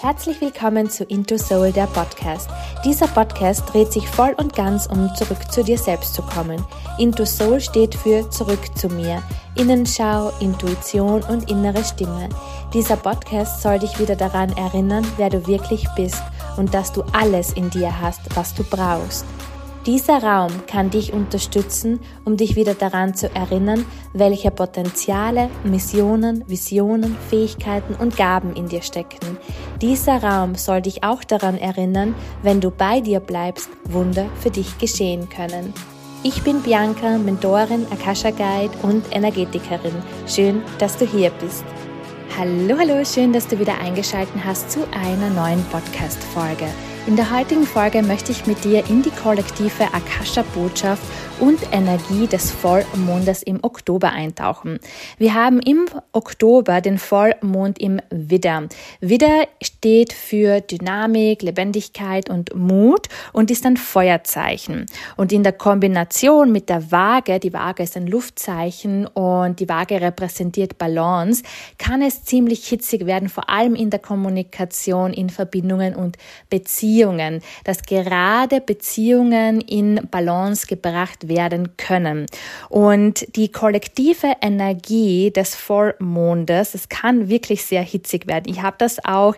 Herzlich willkommen zu Into Soul, der Podcast. Dieser Podcast dreht sich voll und ganz um zurück zu dir selbst zu kommen. Into Soul steht für zurück zu mir. Innenschau, Intuition und innere Stimme. Dieser Podcast soll dich wieder daran erinnern, wer du wirklich bist und dass du alles in dir hast, was du brauchst. Dieser Raum kann dich unterstützen, um dich wieder daran zu erinnern, welche Potenziale, Missionen, Visionen, Fähigkeiten und Gaben in dir stecken. Dieser Raum soll dich auch daran erinnern, wenn du bei dir bleibst, Wunder für dich geschehen können. Ich bin Bianca, Mentorin, Akasha Guide und Energetikerin. Schön, dass du hier bist. Hallo, schön, dass du wieder eingeschaltet hast zu einer neuen Podcast-Folge. In der heutigen Folge möchte ich mit dir in die kollektive Akasha-Botschaft und Energie des Vollmondes im Oktober eintauchen. Wir haben im Oktober den Vollmond im Widder. Widder steht für Dynamik, Lebendigkeit und Mut und ist ein Feuerzeichen. Und in der Kombination mit der Waage, die Waage ist ein Luftzeichen und die Waage repräsentiert Balance, kann es ziemlich hitzig werden, vor allem in der Kommunikation, in Verbindungen und Beziehungen, dass gerade Beziehungen in Balance gebracht werden können. Und die kollektive Energie des Vollmondes, es kann wirklich sehr hitzig werden. Ich habe das auch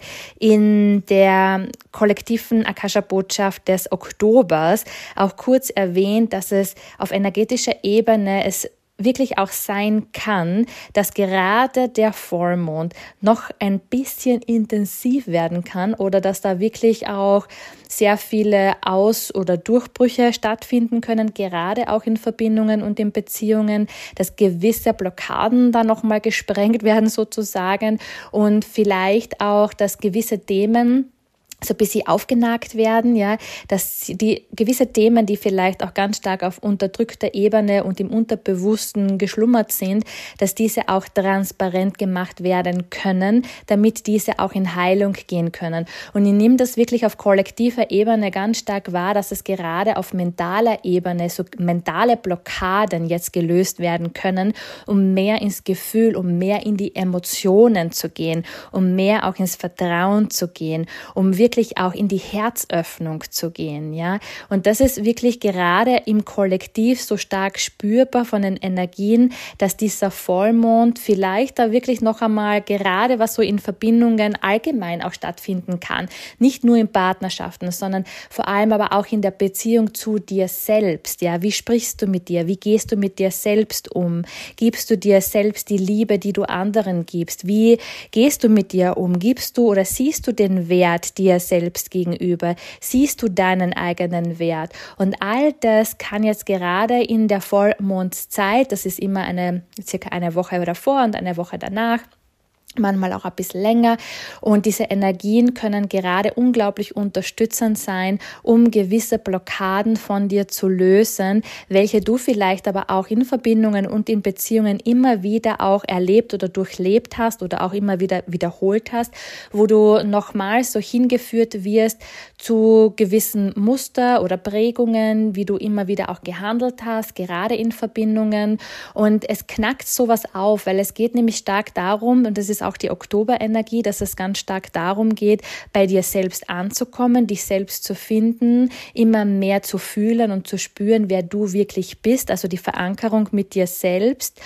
in der kollektiven Akasha-Botschaft des Oktobers auch kurz erwähnt, dass es auf energetischer Ebene wirklich auch sein kann, dass gerade der Vollmond noch ein bisschen intensiv werden kann oder dass da wirklich auch sehr viele Aus- oder Durchbrüche stattfinden können, gerade auch in Verbindungen und in Beziehungen, dass gewisse Blockaden da nochmal gesprengt werden sozusagen und vielleicht auch, dass gewisse Themen so ein bisschen aufgenagt werden, ja, dass die gewisse Themen, die vielleicht auch ganz stark auf unterdrückter Ebene und im Unterbewussten geschlummert sind, dass diese auch transparent gemacht werden können, damit diese auch in Heilung gehen können. Und ich nehme das wirklich auf kollektiver Ebene ganz stark wahr, dass es gerade auf mentaler Ebene so mentale Blockaden jetzt gelöst werden können, um mehr ins Gefühl, um mehr in die Emotionen zu gehen, um mehr auch ins Vertrauen zu gehen, um wirklich auch in die Herzöffnung zu gehen, ja. Und das ist wirklich gerade im Kollektiv so stark spürbar von den Energien, dass dieser Vollmond vielleicht da wirklich noch einmal gerade was so in Verbindungen allgemein auch stattfinden kann. Nicht nur in Partnerschaften, sondern vor allem aber auch in der Beziehung zu dir selbst, ja. Wie sprichst du mit dir? Wie gehst du mit dir selbst um? Gibst du dir selbst die Liebe, die du anderen gibst? Wie gehst du mit dir um? Gibst du oder siehst du den Wert dir selbst gegenüber? Siehst du deinen eigenen Wert? Und all das kann jetzt gerade in der Vollmondszeit, das ist immer circa eine Woche davor und eine Woche danach, manchmal auch ein bisschen länger, und diese Energien können gerade unglaublich unterstützend sein, um gewisse Blockaden von dir zu lösen, welche du vielleicht aber auch in Verbindungen und in Beziehungen immer wieder auch erlebt oder durchlebt hast oder auch immer wieder wiederholt hast, wo du nochmals so hingeführt wirst zu gewissen Muster oder Prägungen, wie du immer wieder auch gehandelt hast, gerade in Verbindungen, und es knackt sowas auf, weil es geht nämlich stark darum, und das ist auch die Oktoberenergie, dass es ganz stark darum geht, bei dir selbst anzukommen, dich selbst zu finden, immer mehr zu fühlen und zu spüren, wer du wirklich bist, also die Verankerung mit dir selbst.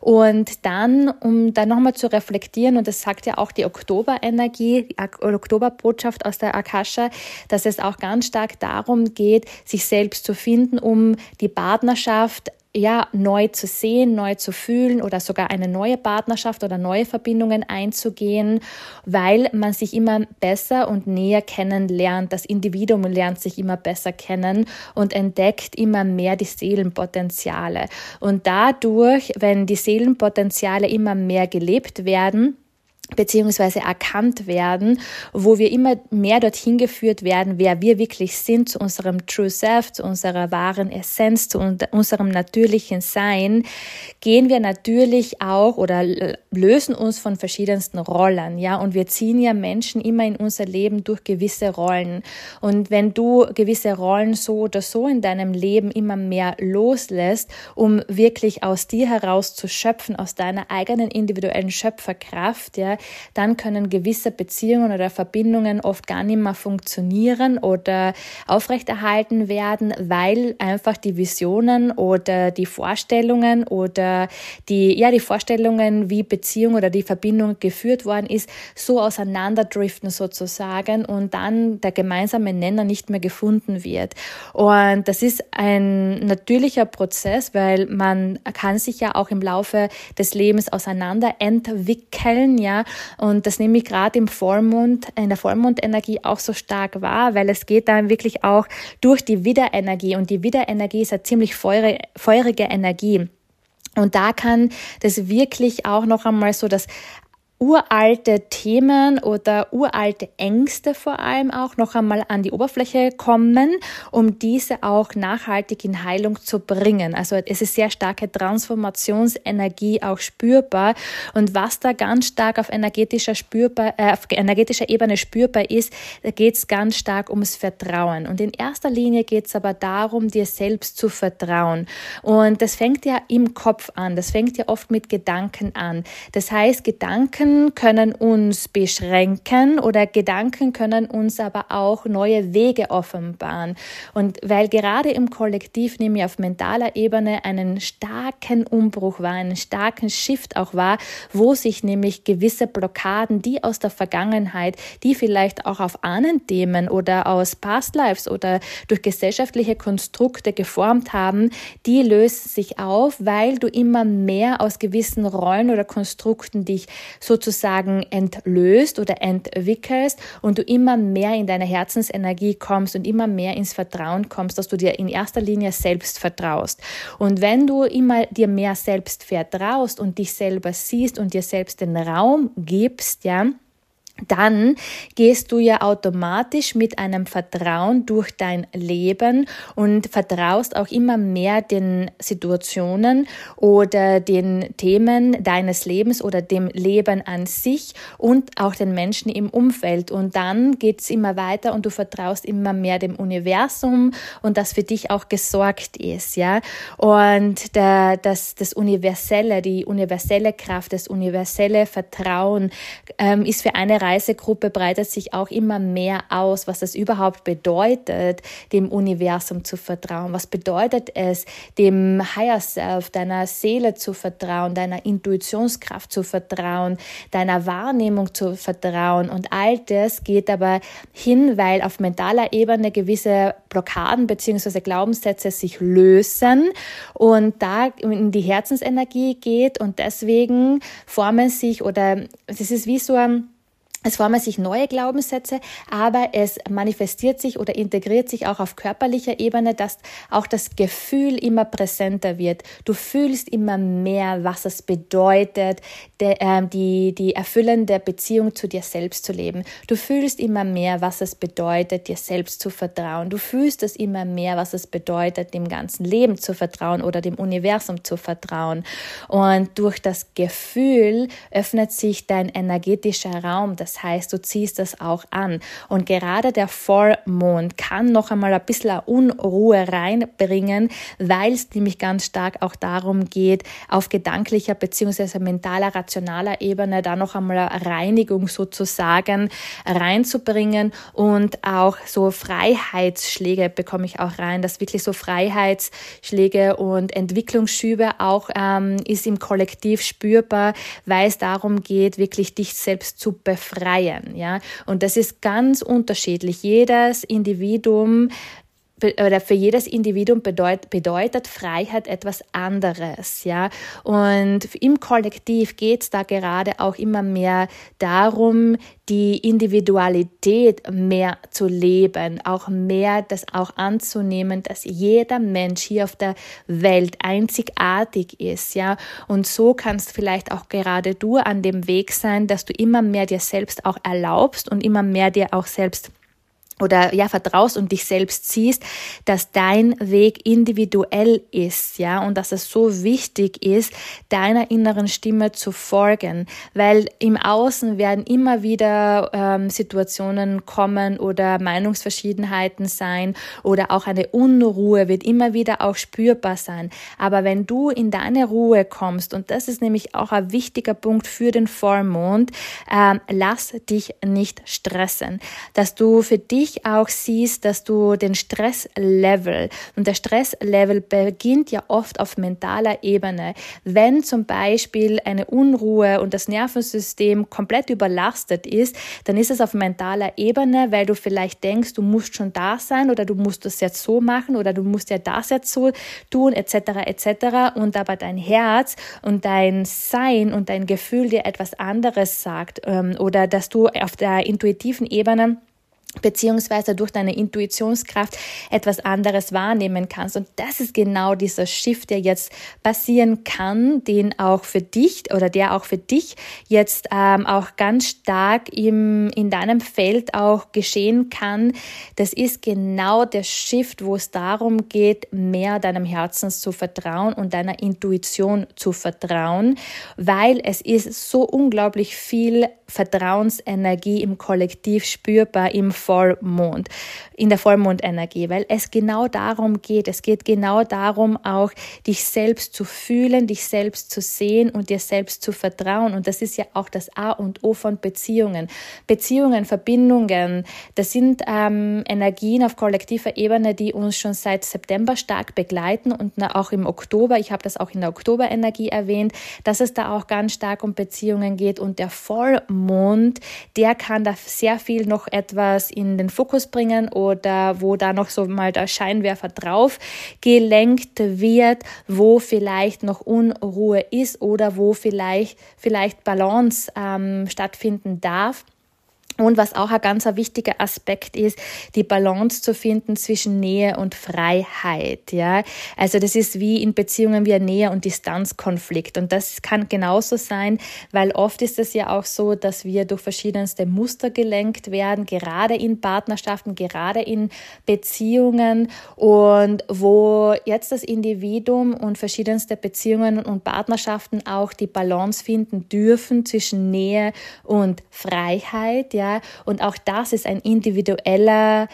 Und dann, um dann nochmal zu reflektieren, und das sagt ja auch die Oktoberenergie, die Oktoberbotschaft aus der Akasha, dass es auch ganz stark darum geht, sich selbst zu finden, um die Partnerschaft neu zu sehen, neu zu fühlen oder sogar eine neue Partnerschaft oder neue Verbindungen einzugehen, weil man sich immer besser und näher kennenlernt. Das Individuum lernt sich immer besser kennen und entdeckt immer mehr die Seelenpotenziale. Und dadurch, wenn die Seelenpotenziale immer mehr gelebt werden, beziehungsweise erkannt werden, wo wir immer mehr dorthin geführt werden, wer wir wirklich sind, zu unserem True Self, zu unserer wahren Essenz, zu unserem natürlichen Sein, gehen wir natürlich auch oder lösen uns von verschiedensten Rollen, ja, und wir ziehen ja Menschen immer in unser Leben durch gewisse Rollen. Und wenn du gewisse Rollen so oder so in deinem Leben immer mehr loslässt, um wirklich aus dir heraus zu schöpfen, aus deiner eigenen individuellen Schöpferkraft, ja, Level, dann können gewisse Beziehungen oder Verbindungen oft gar nicht mehr funktionieren oder aufrechterhalten werden, weil einfach die Visionen oder die Vorstellungen oder die Vorstellungen, wie Beziehung oder die Verbindung geführt worden ist, so auseinanderdriften sozusagen und dann der gemeinsame Nenner nicht mehr gefunden wird. Und das ist ein natürlicher Prozess, weil man kann sich ja auch im Laufe des Lebens auseinander entwickeln, ja, und das nehme ich gerade in der Vollmondenergie auch so stark wahr, weil es geht dann wirklich auch durch die Widderenergie und die Widderenergie ist eine ziemlich feurige Energie. Und da kann das wirklich auch noch einmal so das uralte Themen oder uralte Ängste vor allem auch noch einmal an die Oberfläche kommen, um diese auch nachhaltig in Heilung zu bringen. Also es ist sehr starke Transformationsenergie auch spürbar und was da ganz stark auf energetischer Ebene spürbar ist, da geht es ganz stark ums Vertrauen. Und in erster Linie geht es aber darum, dir selbst zu vertrauen. Und das fängt ja im Kopf an, das fängt ja oft mit Gedanken an. Das heißt, Gedanken können uns beschränken oder Gedanken können uns aber auch neue Wege offenbaren. Und weil gerade im Kollektiv nämlich auf mentaler Ebene einen starken Umbruch war, einen starken Shift auch war, wo sich nämlich gewisse Blockaden, die aus der Vergangenheit, die vielleicht auch auf Ahnenthemen oder aus Past Lives oder durch gesellschaftliche Konstrukte geformt haben, die lösen sich auf, weil du immer mehr aus gewissen Rollen oder Konstrukten dich sozusagen entlöst oder entwickelst und du immer mehr in deine Herzensenergie kommst und immer mehr ins Vertrauen kommst, dass du dir in erster Linie selbst vertraust. Und wenn du immer dir mehr selbst vertraust und dich selber siehst und dir selbst den Raum gibst, ja, dann gehst du ja automatisch mit einem Vertrauen durch dein Leben und vertraust auch immer mehr den Situationen oder den Themen deines Lebens oder dem Leben an sich und auch den Menschen im Umfeld. Und dann geht's immer weiter und du vertraust immer mehr dem Universum und dass für dich auch gesorgt ist, ja. Und das Universelle, die universelle Kraft, das universelle Vertrauen ist für eine Reisegruppe breitet sich auch immer mehr aus, was das überhaupt bedeutet, dem Universum zu vertrauen. Was bedeutet es, dem Higher Self, deiner Seele zu vertrauen, deiner Intuitionskraft zu vertrauen, deiner Wahrnehmung zu vertrauen. Und all das geht aber hin, weil auf mentaler Ebene gewisse Blockaden bzw. Glaubenssätze sich lösen und da in die Herzensenergie geht und deswegen formen sich oder das ist wie so es formen sich neue Glaubenssätze, aber es manifestiert sich oder integriert sich auch auf körperlicher Ebene, dass auch das Gefühl immer präsenter wird. Du fühlst immer mehr, was es bedeutet, die erfüllende Beziehung zu dir selbst zu leben. Du fühlst immer mehr, was es bedeutet, dir selbst zu vertrauen. Du fühlst es immer mehr, was es bedeutet, dem ganzen Leben zu vertrauen oder dem Universum zu vertrauen. Und durch das Gefühl öffnet sich dein energetischer Raum. Das heißt, du ziehst das auch an. Und gerade der Vollmond kann noch einmal ein bisschen Unruhe reinbringen, weil es nämlich ganz stark auch darum geht, auf gedanklicher bzw. mentaler, rationaler Ebene da noch einmal eine Reinigung sozusagen reinzubringen und auch so Freiheitsschläge bekomme ich auch rein, dass wirklich so Freiheitsschläge und Entwicklungsschübe auch ist im Kollektiv spürbar, weil es darum geht, wirklich dich selbst zu befreien. Ja? Und das ist ganz unterschiedlich. Jedes Individuum oder für jedes Individuum bedeutet Freiheit etwas anderes, ja. Und im Kollektiv geht es da gerade auch immer mehr darum, die Individualität mehr zu leben, auch mehr das auch anzunehmen, dass jeder Mensch hier auf der Welt einzigartig ist, ja. Und so kannst vielleicht auch gerade du an dem Weg sein, dass du immer mehr dir selbst auch erlaubst und immer mehr dir auch selbst vertraust und dich selbst siehst, dass dein Weg individuell ist, und dass es so wichtig ist, deiner inneren Stimme zu folgen, weil im Außen werden immer wieder Situationen kommen oder Meinungsverschiedenheiten sein oder auch eine Unruhe wird immer wieder auch spürbar sein. Aber wenn du in deine Ruhe kommst, und das ist nämlich auch ein wichtiger Punkt für den Vollmond, lass dich nicht stressen, dass du für dich auch siehst, dass du den Stresslevel, und der Stresslevel beginnt ja oft auf mentaler Ebene. Wenn zum Beispiel eine Unruhe und das Nervensystem komplett überlastet ist, dann ist es auf mentaler Ebene, weil du vielleicht denkst, du musst schon da sein oder du musst das jetzt so machen oder du musst ja das jetzt so tun, etc. Und aber dein Herz und dein Sein und dein Gefühl dir etwas anderes sagt, oder dass du auf der intuitiven Ebene beziehungsweise durch deine Intuitionskraft etwas anderes wahrnehmen kannst. Und das ist genau dieser Shift, der jetzt passieren kann, der auch für dich jetzt auch ganz stark in deinem Feld auch geschehen kann. Das ist genau der Shift, wo es darum geht, mehr deinem Herzen zu vertrauen und deiner Intuition zu vertrauen, weil es ist so unglaublich viel Vertrauensenergie im Kollektiv spürbar in der Vollmondenergie, weil es genau darum geht. Es geht genau darum, auch dich selbst zu fühlen, dich selbst zu sehen und dir selbst zu vertrauen. Und das ist ja auch das A und O von Beziehungen. Beziehungen, Verbindungen, das sind Energien auf kollektiver Ebene, die uns schon seit September stark begleiten und auch im Oktober, ich habe das auch in der Oktoberenergie erwähnt, dass es da auch ganz stark um Beziehungen geht, und der Vollmond, der kann da sehr viel noch etwas in den Fokus bringen oder wo da noch so mal der Scheinwerfer drauf gelenkt wird, wo vielleicht noch Unruhe ist oder wo vielleicht Balance stattfinden darf. Und was auch ein ganz wichtiger Aspekt ist, die Balance zu finden zwischen Nähe und Freiheit, Also das ist wie in Beziehungen wie ein Nähe- und Distanzkonflikt. Und das kann genauso sein, weil oft ist es ja auch so, dass wir durch verschiedenste Muster gelenkt werden, gerade in Partnerschaften, gerade in Beziehungen, und wo jetzt das Individuum und verschiedenste Beziehungen und Partnerschaften auch die Balance finden dürfen zwischen Nähe und Freiheit, Und auch das ist ein individueller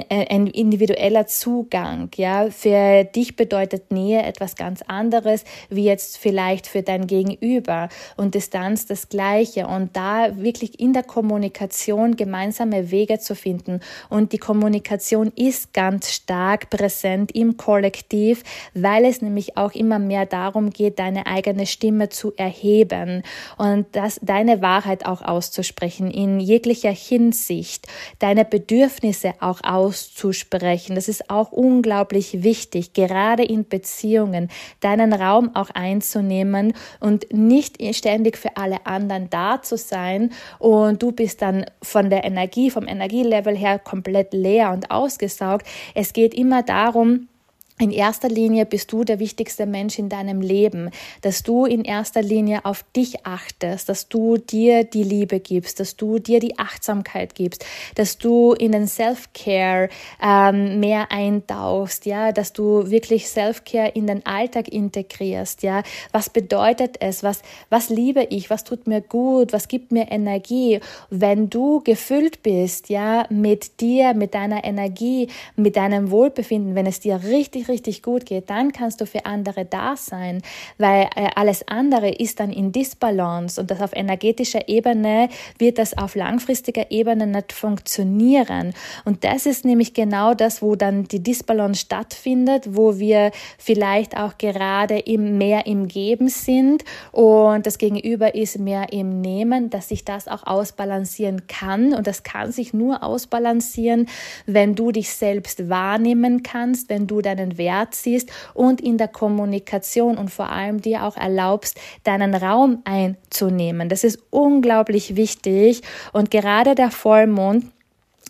Zugang, Für dich bedeutet Nähe etwas ganz anderes, wie jetzt vielleicht für dein Gegenüber, und Distanz das Gleiche, und da wirklich in der Kommunikation gemeinsame Wege zu finden, und die Kommunikation ist ganz stark präsent im Kollektiv, weil es nämlich auch immer mehr darum geht, deine eigene Stimme zu erheben und deine Wahrheit auch auszusprechen in jeglicher Hinsicht, deine Bedürfnisse auch auszusprechen. Das ist auch unglaublich wichtig, gerade in Beziehungen, deinen Raum auch einzunehmen und nicht ständig für alle anderen da zu sein, und du bist dann vom Energielevel her komplett leer und ausgesaugt. Es geht immer darum, in erster Linie bist du der wichtigste Mensch in deinem Leben, dass du in erster Linie auf dich achtest, dass du dir die Liebe gibst, dass du dir die Achtsamkeit gibst, dass du in den Self-Care mehr eintauchst, dass du wirklich Self-Care in den Alltag integrierst, Was bedeutet es? Was liebe ich? Was tut mir gut? Was gibt mir Energie? Wenn du gefüllt bist, mit dir, mit deiner Energie, mit deinem Wohlbefinden, wenn es dir richtig gut geht, dann kannst du für andere da sein, weil alles andere ist dann in Disbalance, und das auf energetischer Ebene wird das auf langfristiger Ebene nicht funktionieren. Und das ist nämlich genau das, wo dann die Disbalance stattfindet, wo wir vielleicht auch gerade mehr im Geben sind und das Gegenüber ist mehr im Nehmen, dass sich das auch ausbalancieren kann, und das kann sich nur ausbalancieren, wenn du dich selbst wahrnehmen kannst, wenn du deinen Wert siehst und in der Kommunikation und vor allem dir auch erlaubst, deinen Raum einzunehmen. Das ist unglaublich wichtig, und gerade der Vollmond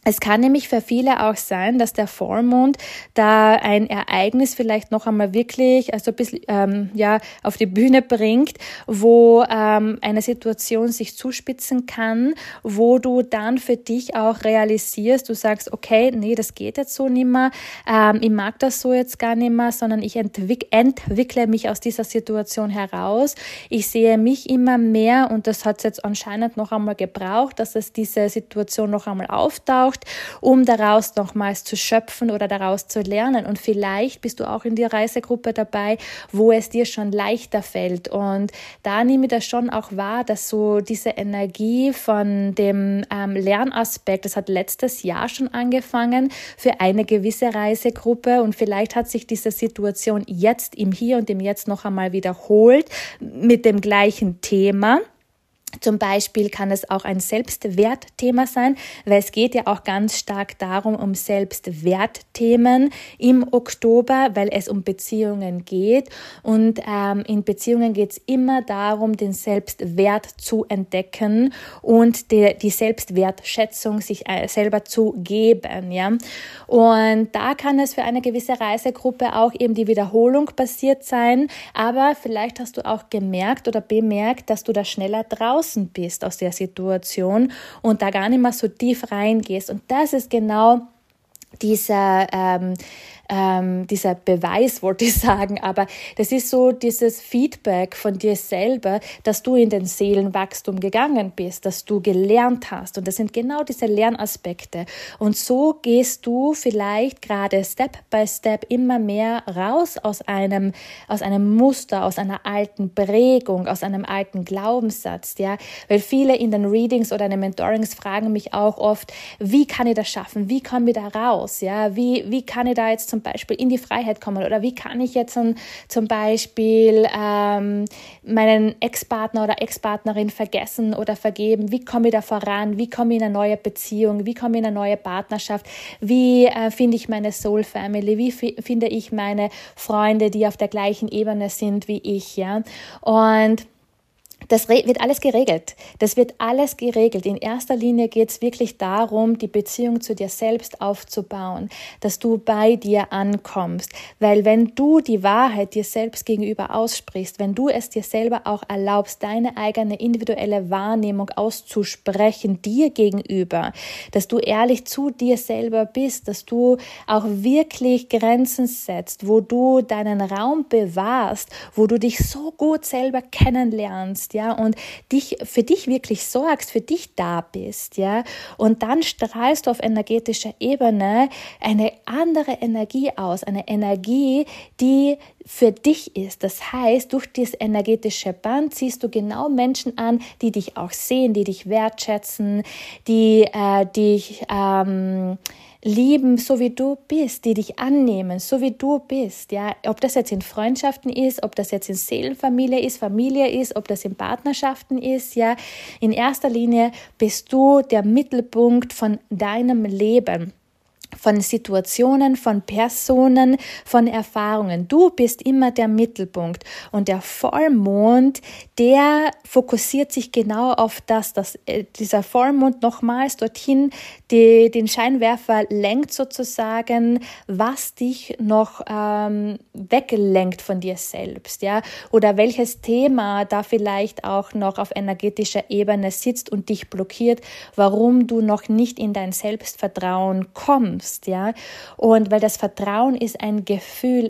Es kann nämlich für viele auch sein, dass der Vollmond da ein Ereignis vielleicht noch einmal wirklich ein bisschen auf die Bühne bringt, wo eine Situation sich zuspitzen kann, wo du dann für dich auch realisierst, du sagst, okay, nee, das geht jetzt so nicht mehr, ich mag das so jetzt gar nicht mehr, sondern ich entwickle mich aus dieser Situation heraus. Ich sehe mich immer mehr und das hat es jetzt anscheinend noch einmal gebraucht, dass es diese Situation noch einmal auftaucht, um daraus nochmals zu schöpfen oder daraus zu lernen. Und vielleicht bist du auch in der Reisegruppe dabei, wo es dir schon leichter fällt. Und da nehme ich das schon auch wahr, dass so diese Energie von dem Lernaspekt, das hat letztes Jahr schon angefangen für eine gewisse Reisegruppe und vielleicht hat sich diese Situation jetzt im Hier und im Jetzt noch einmal wiederholt mit dem gleichen Thema. Zum Beispiel kann es auch ein Selbstwertthema sein, weil es geht ja auch ganz stark darum, um Selbstwertthemen im Oktober, weil es um Beziehungen geht. Und in Beziehungen geht es immer darum, den Selbstwert zu entdecken und die Selbstwertschätzung sich selber zu geben. Ja? Und da kann es für eine gewisse Reisegruppe auch eben die Wiederholung passiert sein, aber vielleicht hast du auch gemerkt oder bemerkt, dass du da schneller draußen bist aus der Situation und da gar nicht mehr so tief reingehst. Und das ist genau dieser Beweis, wollte ich sagen, aber das ist so dieses Feedback von dir selber, dass du in den Seelenwachstum gegangen bist, dass du gelernt hast und das sind genau diese Lernaspekte und so gehst du vielleicht gerade Step by Step immer mehr raus aus einem Muster, aus einer alten Prägung, aus einem alten Glaubenssatz, ja, weil viele in den Readings oder in den Mentorings fragen mich auch oft, wie kann ich das schaffen, wie komme ich da raus, ja, wie kann ich da jetzt zum Beispiel in die Freiheit kommen oder wie kann ich jetzt zum Beispiel meinen Ex-Partner oder Ex-Partnerin vergessen oder vergeben, wie komme ich da voran, wie komme ich in eine neue Beziehung, wie komme ich in eine neue Partnerschaft, wie finde ich meine Soul Family, wie finde ich meine Freunde, die auf der gleichen Ebene sind wie ich, ja, und das wird alles geregelt. Das wird alles geregelt. In erster Linie geht es wirklich darum, die Beziehung zu dir selbst aufzubauen, dass du bei dir ankommst. Weil wenn du die Wahrheit dir selbst gegenüber aussprichst, wenn du es dir selber auch erlaubst, deine eigene individuelle Wahrnehmung auszusprechen dir gegenüber, dass du ehrlich zu dir selber bist, dass du auch wirklich Grenzen setzt, wo du deinen Raum bewahrst, wo du dich so gut selber kennenlernst, ja, und für dich wirklich sorgst, für dich da bist, ja, und dann strahlst du auf energetischer Ebene eine andere Energie aus, eine Energie, die für dich ist. Das heißt, durch dieses energetische Band ziehst du genau Menschen an, die dich auch sehen, die dich wertschätzen, die dich lieben, so wie du bist, die dich annehmen, so wie du bist, ja, ob das jetzt in Freundschaften ist, ob das jetzt in Seelenfamilie ist, ob das in Partnerschaften ist, ja, in erster Linie bist du der Mittelpunkt von deinem Leben. Von Situationen, von Personen, von Erfahrungen. Du bist immer der Mittelpunkt und der Vollmond, der fokussiert sich genau auf das, dass dieser Vollmond nochmals dorthin den Scheinwerfer lenkt sozusagen, was dich noch weglenkt von dir selbst, ja, oder welches Thema da vielleicht auch noch auf energetischer Ebene sitzt und dich blockiert, warum du noch nicht in dein Selbstvertrauen kommst. Ja, und weil das Vertrauen ist ein Gefühl,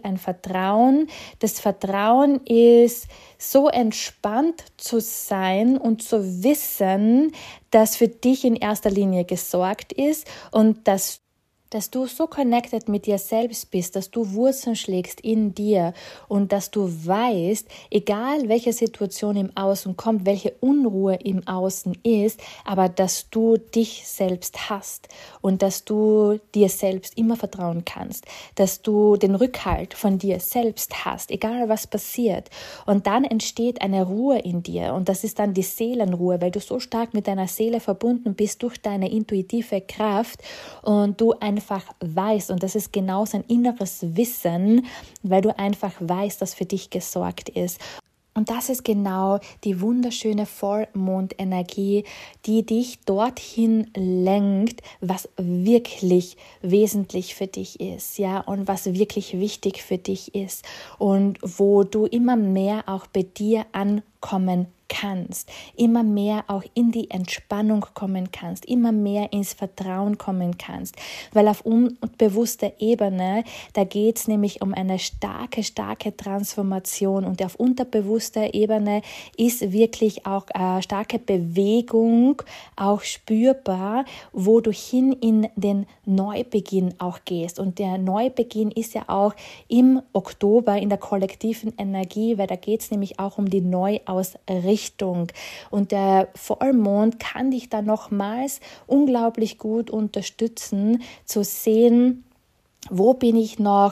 das Vertrauen ist so entspannt zu sein und zu wissen, dass für dich in erster Linie gesorgt ist und dass du so connected mit dir selbst bist, dass du Wurzeln schlägst in dir und dass du weißt, egal welche Situation im Außen kommt, welche Unruhe im Außen ist, aber dass du dich selbst hast und dass du dir selbst immer vertrauen kannst, dass du den Rückhalt von dir selbst hast, egal was passiert. Und dann entsteht eine Ruhe in dir und das ist dann die Seelenruhe, weil du so stark mit deiner Seele verbunden bist durch deine intuitive Kraft und du einfach weißt, und das ist genau sein inneres Wissen, weil du einfach weißt, dass für dich gesorgt ist. Und das ist genau die wunderschöne Vollmondenergie, die dich dorthin lenkt, was wirklich wesentlich für dich ist, ja, und was wirklich wichtig für dich ist und wo du immer mehr auch bei dir ankommen kannst, immer mehr auch in die Entspannung kommen kannst, immer mehr ins Vertrauen kommen kannst, weil auf unbewusster Ebene, da geht es nämlich um eine starke Transformation und auf unterbewusster Ebene ist wirklich auch starke Bewegung auch spürbar, wo du hin in den Neubeginn auch gehst und der Neubeginn ist ja auch im Oktober in der kollektiven Energie, weil da geht es nämlich auch um die Neuausrichtung. Und der Vollmond kann dich da nochmals unglaublich gut unterstützen, zu sehen, wo bin ich noch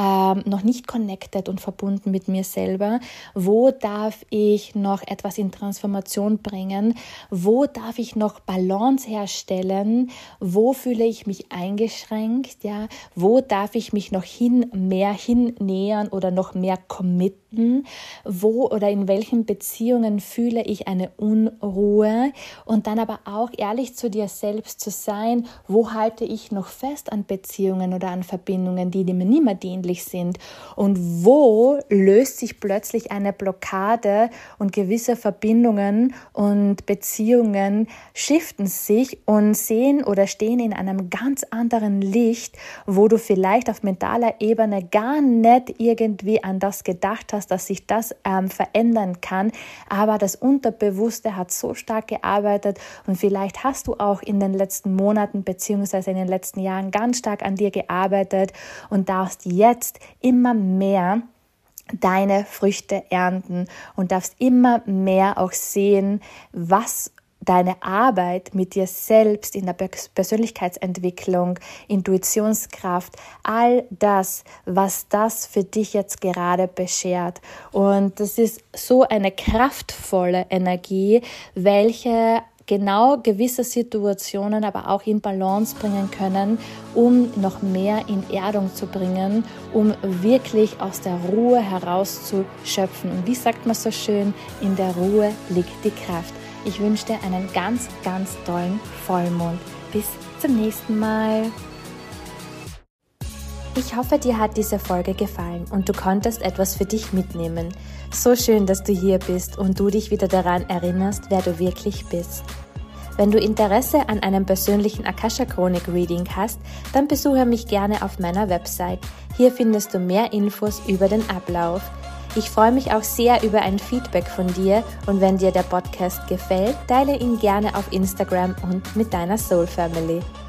nicht connected und verbunden mit mir selber? Wo darf ich noch etwas in Transformation bringen? Wo darf ich noch Balance herstellen? Wo fühle ich mich eingeschränkt? Ja? Wo darf ich mich noch mehr hinnähern oder noch mehr committen? Wo oder in welchen Beziehungen fühle ich eine Unruhe? Und dann aber auch ehrlich zu dir selbst zu sein, wo halte ich noch fest an Beziehungen oder an Verbindungen, die mir nicht mehr dienlich sind und wo löst sich plötzlich eine Blockade und gewisse Verbindungen und Beziehungen shiften sich und sehen oder stehen in einem ganz anderen Licht, wo du vielleicht auf mentaler Ebene gar nicht irgendwie an das gedacht hast, dass sich das verändern kann, aber das Unterbewusste hat so stark gearbeitet und vielleicht hast du auch in den letzten Monaten beziehungsweise in den letzten Jahren ganz stark an dir gearbeitet und darfst jetzt immer mehr deine Früchte ernten und darfst immer mehr auch sehen, was deine Arbeit mit dir selbst in der Persönlichkeitsentwicklung, Intuitionskraft, all das, was das für dich jetzt gerade beschert. Und das ist so eine kraftvolle Energie, welche genau gewisse Situationen aber auch in Balance bringen können, um noch mehr in Erdung zu bringen, um wirklich aus der Ruhe heraus zu schöpfen. Und wie sagt man so schön, in der Ruhe liegt die Kraft. Ich wünsche dir einen ganz, ganz tollen Vollmond. Bis zum nächsten Mal. Ich hoffe, dir hat diese Folge gefallen und du konntest etwas für dich mitnehmen. So schön, dass du hier bist und du dich wieder daran erinnerst, wer du wirklich bist. Wenn du Interesse an einem persönlichen Akasha-Chronik-Reading hast, dann besuche mich gerne auf meiner Website. Hier findest du mehr Infos über den Ablauf. Ich freue mich auch sehr über ein Feedback von dir und wenn dir der Podcast gefällt, teile ihn gerne auf Instagram und mit deiner Soul Family.